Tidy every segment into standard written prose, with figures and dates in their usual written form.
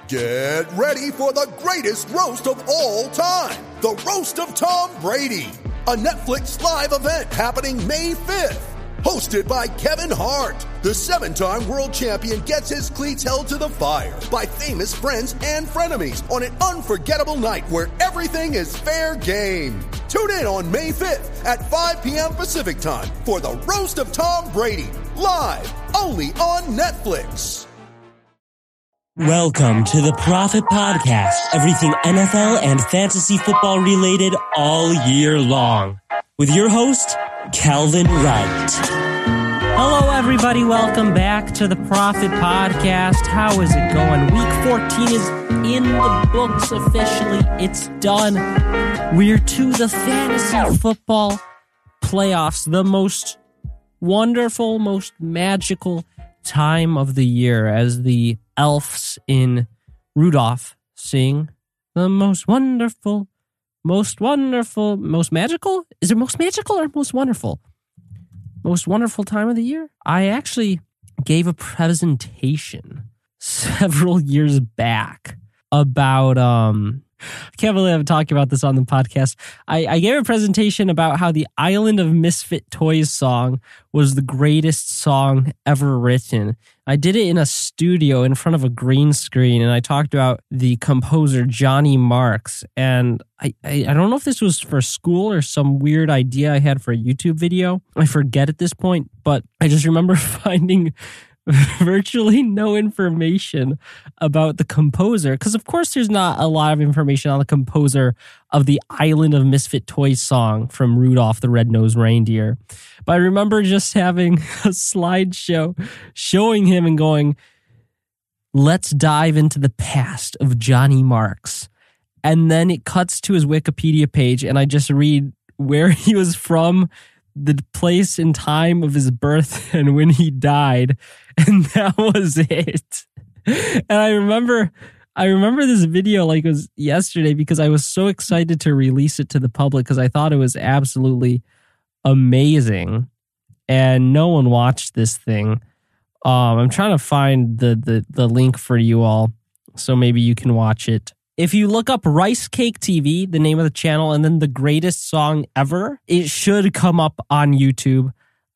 Get ready for the greatest roast of all time, the Roast of Tom Brady, a Netflix live event happening May 5th. Hosted by Kevin Hart, the 7-time world champion gets his cleats held to the fire by famous friends and frenemies on an unforgettable night where everything is fair game. Tune in on May 5th at 5 p.m. Pacific time for the Roast of Tom Brady, live only on Netflix. Welcome to the Prophet Podcast, everything NFL and fantasy football related all year long. With your host, Calvin Wright. Hello, everybody. Welcome back to the Prophet Podcast. How is it going? Week 14 is in the books officially. It's done. We're to the fantasy football playoffs, the most wonderful, most magical time of the year as the elves in Rudolph sing the most wonderful, most magical? Is it most magical or most wonderful? Most wonderful time of the year? I actually gave a presentation several years back about, I can't believe I'm talking about this on the podcast. I gave a presentation about how the Island of Misfit Toys song was the greatest song ever written. I did it in a studio in front of a green screen, and I talked about the composer Johnny Marks. And I don't know if this was for school or some weird idea I had for a YouTube video. I forget at this point, but I just remember finding virtually no information about the composer, because of course there's not a lot of information on the composer of the Island of Misfit Toys song from Rudolph the Red-Nosed Reindeer. But I remember just having a slideshow showing him and going, let's dive into the past of Johnny Marks. And then it cuts to his Wikipedia page and I just read where he was from, the place and time of his birth, and when he died. And that was it. And I remember this video like it was yesterday because I was so excited to release it to the public because I thought it was absolutely amazing. And no one watched this thing. I'm trying to find the link for you all so maybe you can watch it. If you look up Rice Cake TV, the name of the channel, and then the greatest song ever, it should come up on YouTube.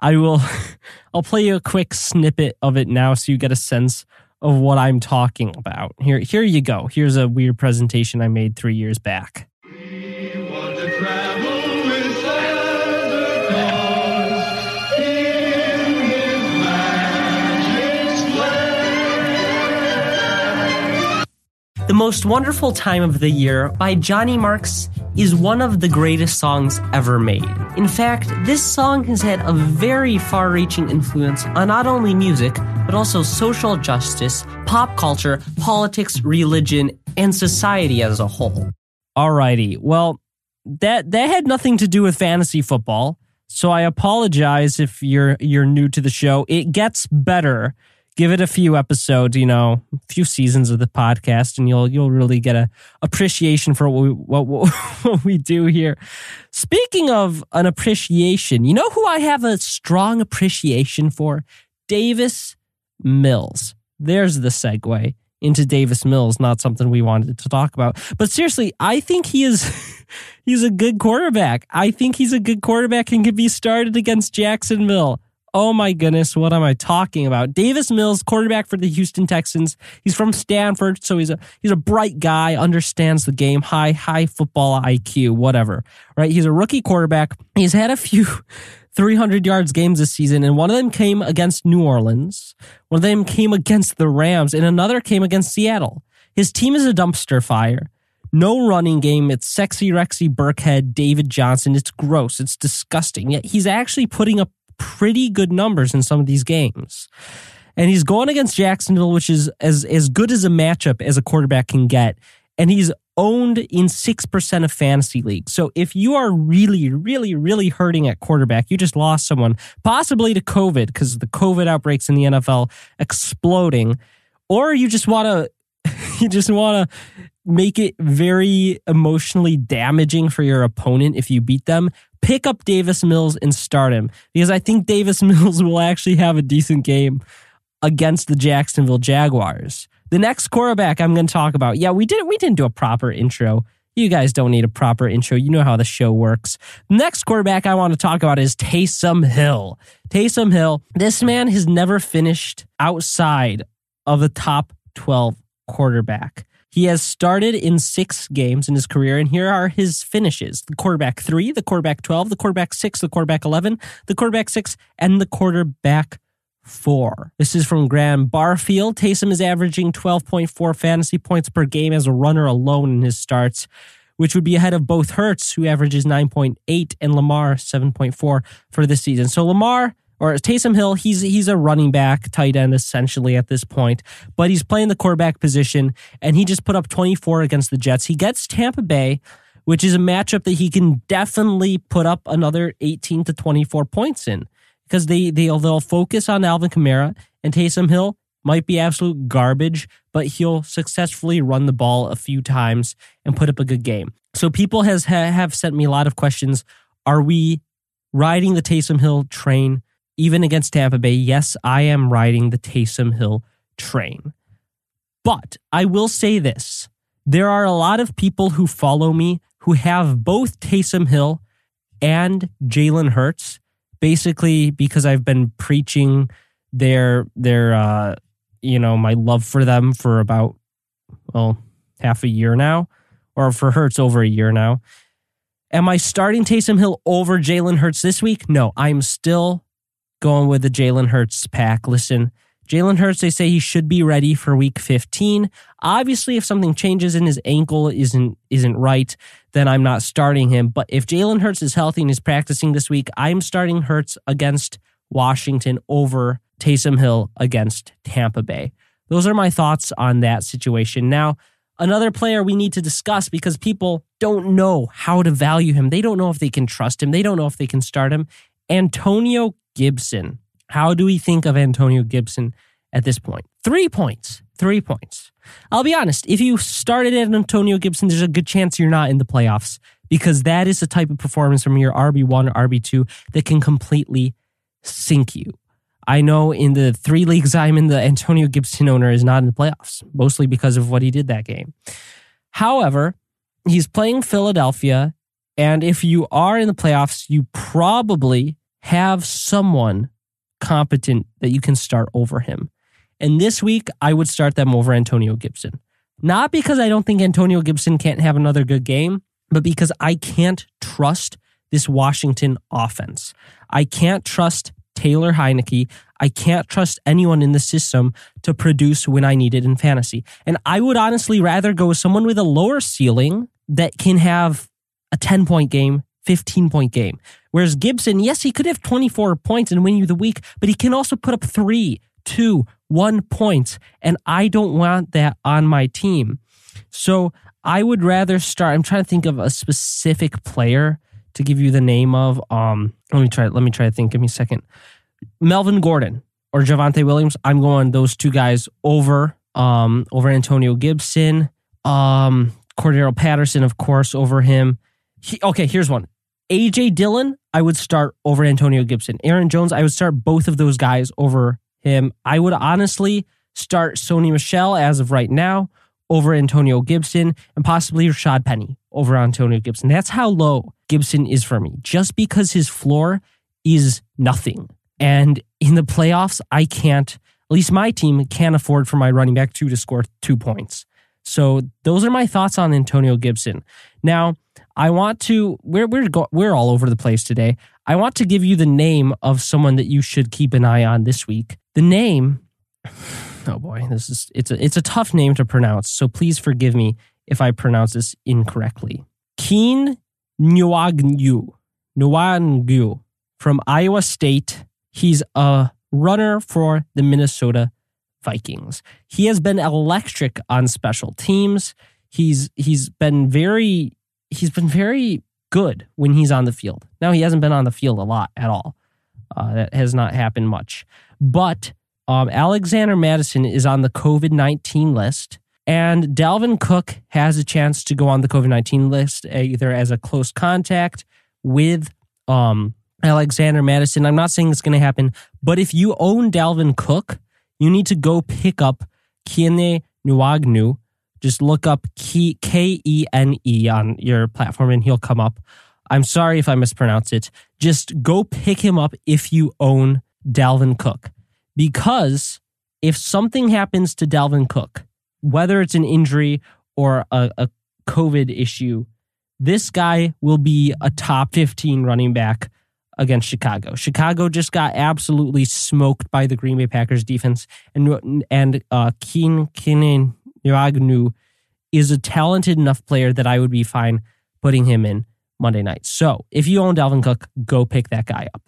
I'll play you a quick snippet of it now so you get a sense of what I'm talking about. Here you go. Here's a weird presentation I made 3 years back. We want to travel with Santa Claus in his magic sleigh. The Most Wonderful Time of the Year by Johnny Marks is one of the greatest songs ever made. In fact, this song has had a very far-reaching influence on not only music, but also social justice, pop culture, politics, religion, and society as a whole. Alrighty, well, that had nothing to do with fantasy football, so I apologize if you're new to the show. It gets better. Give it a few episodes, a few seasons of the podcast, and you'll really get a appreciation for what we do here. Speaking of an appreciation, you know who I have a strong appreciation for? Davis Mills. There's the segue into Davis Mills, not something we wanted to talk about. But seriously, I think he's a good quarterback. I think he's a good quarterback and can be started against Jacksonville. Oh my goodness, what am I talking about? Davis Mills, quarterback for the Houston Texans. He's from Stanford, so he's a bright guy, understands the game, high football IQ, whatever. Right? He's a rookie quarterback. He's had a few 300 yards games this season, and one of them came against New Orleans. One of them came against the Rams, and another came against Seattle. His team is a dumpster fire. No running game. It's Sexy Rexy Burkhead, David Johnson. It's gross. It's disgusting. Yet he's actually putting up pretty good numbers in some of these games. And he's going against Jacksonville, which is as good as a matchup as a quarterback can get. And he's owned in 6% of fantasy leagues. So if you are really, really, really hurting at quarterback, you just lost someone, possibly to COVID, because the COVID outbreaks in the NFL exploding, or you just want to make it very emotionally damaging for your opponent if you beat them, pick up Davis Mills and start him, because I think Davis Mills will actually have a decent game against the Jacksonville Jaguars. The next quarterback I'm going to talk about. Yeah, we didn't do a proper intro. You guys don't need a proper intro. You know how the show works. The next quarterback I want to talk about is Taysom Hill. Taysom Hill, this man has never finished outside of the top 12 quarterback. He has started in 6 games in his career, and here are his finishes. The quarterback 3, the quarterback 12, the quarterback 6, the quarterback 11, the quarterback 6, and the quarterback 4. This is from Graham Barfield. Taysom is averaging 12.4 fantasy points per game as a runner alone in his starts, which would be ahead of both Hurts, who averages 9.8, and Lamar 7.4 for this season. So Taysom Hill, he's a running back, tight end essentially at this point, but he's playing the quarterback position, and he just put up 24 against the Jets. He gets Tampa Bay, which is a matchup that he can definitely put up another 18 to 24 points in, because they'll focus on Alvin Kamara, and Taysom Hill might be absolute garbage, but he'll successfully run the ball a few times and put up a good game. So people have sent me a lot of questions. Are we riding the Taysom Hill train even against Tampa Bay? Yes, I am riding the Taysom Hill train. But I will say this. There are a lot of people who follow me who have both Taysom Hill and Jalen Hurts, basically because I've been preaching their my love for them for about, half a year now, or for Hurts over a year now. Am I starting Taysom Hill over Jalen Hurts this week? No, I'm still going with the Jalen Hurts pack. Listen, Jalen Hurts, they say he should be ready for week 15. Obviously, if something changes and his ankle isn't right, then I'm not starting him. But if Jalen Hurts is healthy and is practicing this week, I'm starting Hurts against Washington over Taysom Hill against Tampa Bay. Those are my thoughts on that situation. Now, another player we need to discuss, because people don't know how to value him. They don't know if they can trust him. They don't know if they can start him. Antonio Gibson. How do we think of Antonio Gibson at this point? 3 points. 3 points. I'll be honest, if you started at Antonio Gibson, there's a good chance you're not in the playoffs, because that is the type of performance from your RB1 or RB2 that can completely sink you. I know in the 3 leagues I'm in, the Antonio Gibson owner is not in the playoffs, mostly because of what he did that game. However, he's playing Philadelphia, and if you are in the playoffs, you probably have someone competent that you can start over him. And this week, I would start them over Antonio Gibson. Not because I don't think Antonio Gibson can't have another good game, but because I can't trust this Washington offense. I can't trust Taylor Heineke. I can't trust anyone in the system to produce when I need it in fantasy. And I would honestly rather go with someone with a lower ceiling that can have a 10-point game, 15-point game. Whereas Gibson, yes, he could have 24 points and win you the week, but he can also put up 3, 2, 1 points. And I don't want that on my team. So I would rather start. I'm trying to think of a specific player to give you the name of. Let me try to think. Give me a second. Melvin Gordon or Javonte Williams. I'm going those 2 guys over Antonio Gibson. Cordero Patterson, of course, over him. Here's one. A.J. Dillon, I would start over Antonio Gibson. Aaron Jones, I would start both of those guys over him. I would honestly start Sony Michel as of right now over Antonio Gibson, and possibly Rashad Penny over Antonio Gibson. That's how low Gibson is for me, just because his floor is nothing. And in the playoffs, I can't, at least my team can't afford for my running back to score 2 points. So those are my thoughts on Antonio Gibson. Now, I want to, we're all over the place today. I want to give you the name of someone that you should keep an eye on this week. The name, oh boy, it's a tough name to pronounce, so please forgive me if I pronounce this incorrectly. Keene Nwangwu from Iowa State. He's a runner for the Minnesota Vikings. He has been electric on special teams. He's been very good when he's on the field. Now, he hasn't been on the field a lot at all. That has not happened much. But Alexander Mattison is on the COVID-19 list, and Dalvin Cook has a chance to go on the COVID-19 list, either as a close contact with Alexander Mattison. I'm not saying it's going to happen, but if you own Dalvin Cook, you need to go pick up Keene Nwagnu. Just look up Kene on your platform and he'll come up. I'm sorry if I mispronounce it. Just go pick him up if you own Dalvin Cook. Because if something happens to Dalvin Cook, whether it's an injury or a COVID issue, this guy will be a top 15 running back against Chicago. Chicago just got absolutely smoked by the Green Bay Packers defense, and Kene Nwagnu is a talented enough player that I would be fine putting him in Monday night. So if you own Dalvin Cook, go pick that guy up.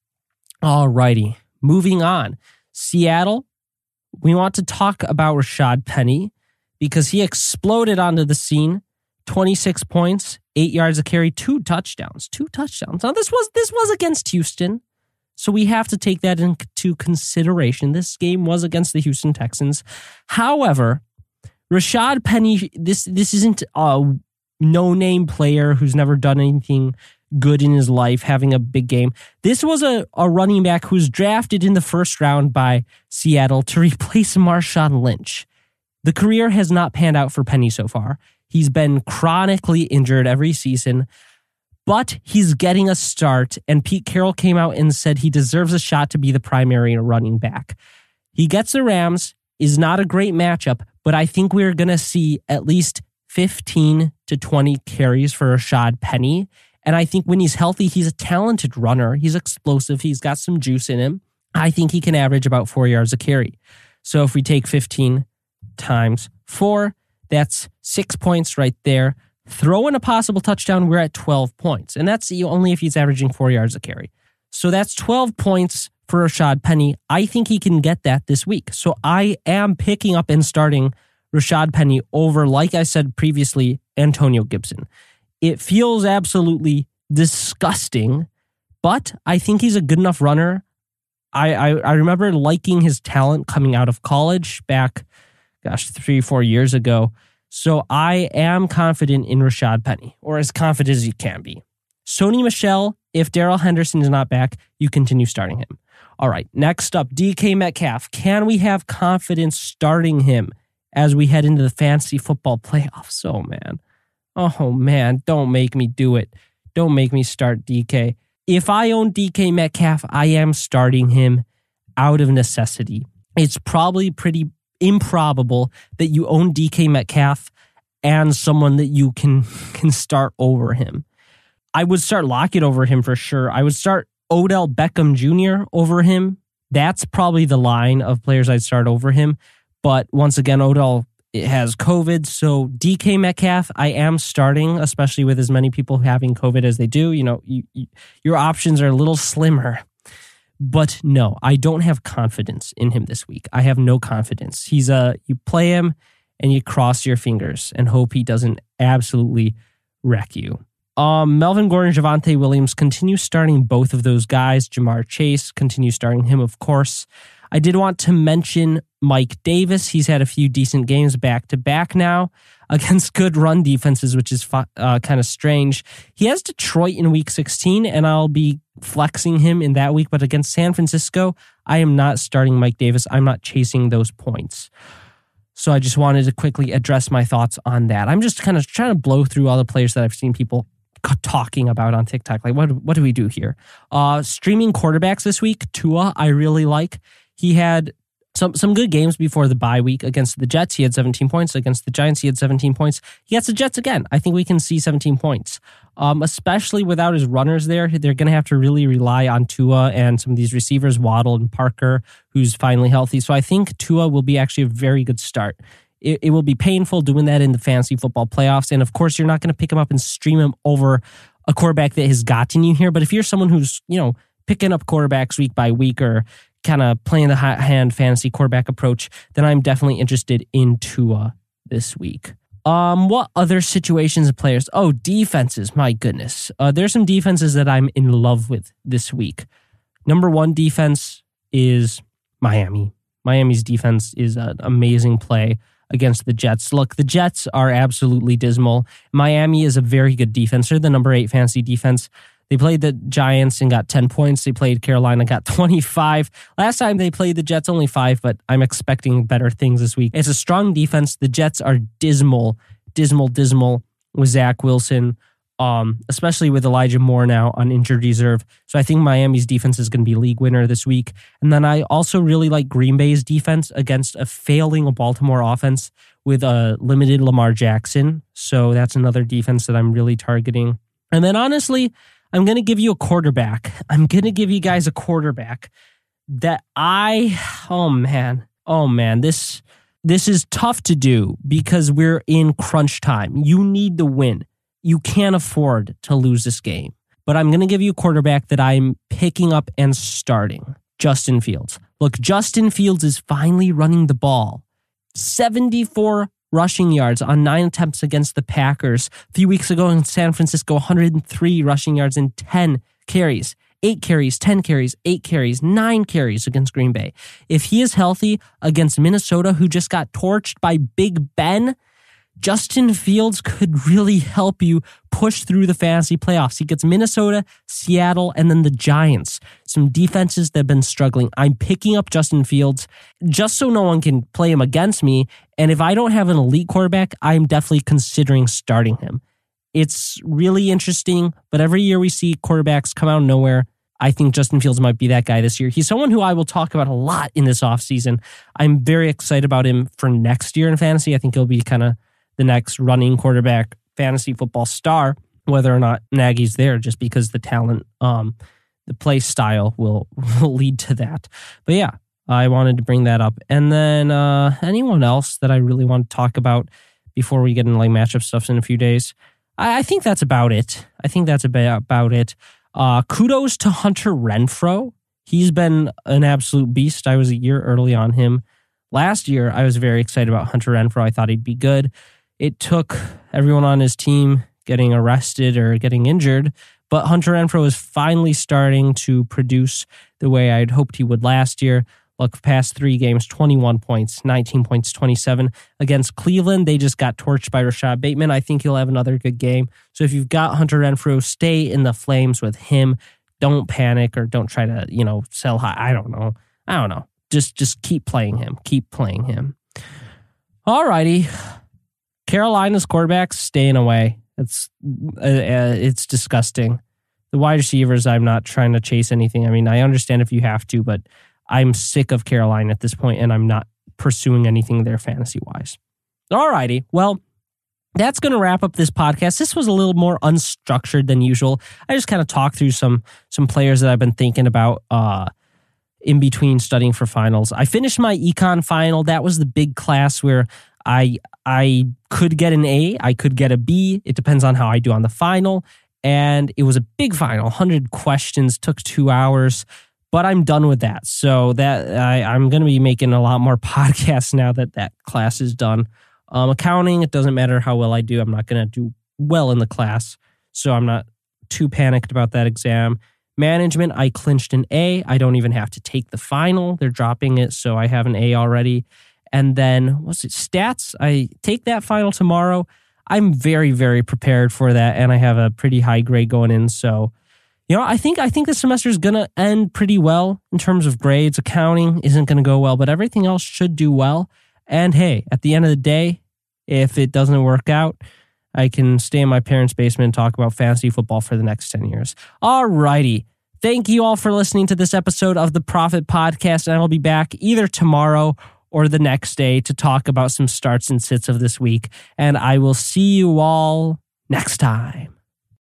Alrighty, moving on. Seattle, we want to talk about Rashad Penny because he exploded onto the scene. 26 points, 8 yards a carry, 2 touchdowns. Now this was against Houston, so we have to take that into consideration. This game was against the Houston Texans. However, Rashad Penny, this isn't a no-name player who's never done anything good in his life, having a big game. This was a running back who was drafted in the first round by Seattle to replace Marshawn Lynch. The career has not panned out for Penny so far. He's been chronically injured every season, but he's getting a start, and Pete Carroll came out and said he deserves a shot to be the primary running back. He gets the Rams, is not a great matchup, but I think we're going to see at least 15 to 20 carries for Rashad Penny. And I think when he's healthy, he's a talented runner. He's explosive. He's got some juice in him. I think he can average about 4 yards a carry. So if we take 15 times 4, that's 6 points right there. Throw in a possible touchdown, we're at 12 points. And that's only if he's averaging 4 yards a carry. So that's 12 points for Rashad Penny. I think he can get that this week. So I am picking up and starting Rashad Penny over, like I said previously, Antonio Gibson. It feels absolutely disgusting, but I think he's a good enough runner. I remember liking his talent coming out of college back, 3-4 years ago. So I am confident in Rashad Penny, or as confident as you can be. Sony Michel, if Darrell Henderson is not back, you continue starting him. All right, next up, DK Metcalf. Can we have confidence starting him as we head into the fantasy football playoffs? Oh man, don't make me do it. Don't make me start DK. If I own DK Metcalf, I am starting him out of necessity. It's probably pretty improbable that you own DK Metcalf and someone that you can start over him. I would start Lockett over him for sure. I would start Odell Beckham Jr. over him. That's probably the line of players I'd start over him. But once again, Odell has COVID, so DK Metcalf I am starting, especially with as many people having COVID as they do. Your options are a little slimmer. But no, I don't have confidence in him this week. I have no confidence. You play him and you cross your fingers and hope he doesn't absolutely wreck you. Melvin Gordon, Javonte Williams, continue starting both of those guys. Jamar Chase, continue starting him, of course. I did want to mention Mike Davis. He's had a few decent games back-to-back now against good run defenses, which is kind of strange. He has Detroit in Week 16, and I'll be flexing him in that week. But against San Francisco, I am not starting Mike Davis. I'm not chasing those points. So I just wanted to quickly address my thoughts on that. I'm just kind of trying to blow through all the players that I've seen people talking about on TikTok. Like, what do we do here? Streaming quarterbacks this week, Tua, I really like. He had some good games before the bye week. Against the Jets, he had 17 points. Against the Giants, he had 17 points. He gets the Jets again. I think we can see 17 points. Especially without his runners there, they're going to have to really rely on Tua and some of these receivers, Waddle and Parker, who's finally healthy. So I think Tua will be actually a very good start. It will be painful doing that in the fantasy football playoffs. And of course, you're not going to pick him up and stream him over a quarterback that has gotten you here. But if you're someone who's, picking up quarterbacks week by week or kind of playing the hot hand fantasy quarterback approach, then I'm definitely interested in Tua this week. What other situations and players? Oh, defenses. My goodness. There's some defenses that I'm in love with this week. Number one defense is Miami. Miami's defense is an amazing play against the Jets. Look, the Jets are absolutely dismal. Miami is a very good defense. They're the number 8 fantasy defense. They played the Giants and got 10 points. They played Carolina, got 25. Last time they played the Jets, only 5, but I'm expecting better things this week. It's a strong defense. The Jets are dismal with Zach Wilson, especially with Elijah Moore now on injured reserve. So I think Miami's defense is going to be league winner this week. And then I also really like Green Bay's defense against a failing Baltimore offense with a limited Lamar Jackson. So that's another defense that I'm really targeting. And then honestly, I'm going to give you a quarterback. I'm going to give you guys a quarterback that oh man, this is tough to do because we're in crunch time. You need to win. You can't afford to lose this game. But I'm going to give you a quarterback that I'm picking up and starting, Justin Fields. Look, Justin Fields is finally running the ball. 74 rushing yards on 9 attempts against the Packers. A few weeks ago in San Francisco, 103 rushing yards and 10 carries. 8 carries, 10 carries, 8 carries, 9 carries against Green Bay. If he is healthy against Minnesota, who just got torched by Big Ben, Justin Fields could really help you push through the fantasy playoffs. He gets Minnesota, Seattle, and then the Giants. Some defenses that have been struggling. I'm picking up Justin Fields just so no one can play him against me. And if I don't have an elite quarterback, I'm definitely considering starting him. It's really interesting, but every year we see quarterbacks come out of nowhere. I think Justin Fields might be that guy this year. He's someone who I will talk about a lot in this offseason. I'm very excited about him for next year in fantasy. I think he'll be kind of the next running quarterback fantasy football star, whether or not Nagy's there, just because the talent, the play style will lead to that. But yeah, I wanted to bring that up. And then anyone else that I really want to talk about before we get into like matchup stuff in a few days? I think that's about it. Kudos to Hunter Renfrow. He's been an absolute beast. I was a year early on him. Last year, I was very excited about Hunter Renfrow. I thought he'd be good. It took everyone on his team getting arrested or getting injured, but Hunter Renfrow is finally starting to produce the way I'd hoped he would last year. Look, past 3 games, 21 points, 19 points, 27. Against Cleveland, they just got torched by Rashad Bateman. I think he'll have another good game. So if you've got Hunter Renfrow, stay in the flames with him. Don't panic or don't try to, sell high. I don't know. Just keep playing him. Keep playing him. All righty. Carolina's quarterback's staying away. It's disgusting. The wide receivers, I'm not trying to chase anything. I mean, I understand if you have to, but I'm sick of Carolina at this point, and I'm not pursuing anything there fantasy-wise. All righty. Well, that's going to wrap up this podcast. This was a little more unstructured than usual. I just kind of talked through some players that I've been thinking about in between studying for finals. I finished my econ final. That was the big class where I could get an A, I could get a B. It depends on how I do on the final. And it was a big final, 100 questions, took 2 hours. But I'm done with that. So that I'm going to be making a lot more podcasts now that class is done. Accounting, it doesn't matter how well I do. I'm not going to do well in the class. So I'm not too panicked about that exam. Management, I clinched an A. I don't even have to take the final. They're dropping it, so I have an A already. And then, stats? I take that final tomorrow. I'm very, very prepared for that, and I have a pretty high grade going in. So, I think this semester is going to end pretty well in terms of grades. Accounting isn't going to go well, but everything else should do well. And hey, at the end of the day, if it doesn't work out, I can stay in my parents' basement and talk about fantasy football for the next 10 years. All righty. Thank you all for listening to this episode of the Prophet Podcast, and I'll be back either tomorrow or the next day to talk about some starts and sits of this week. And I will see you all next time.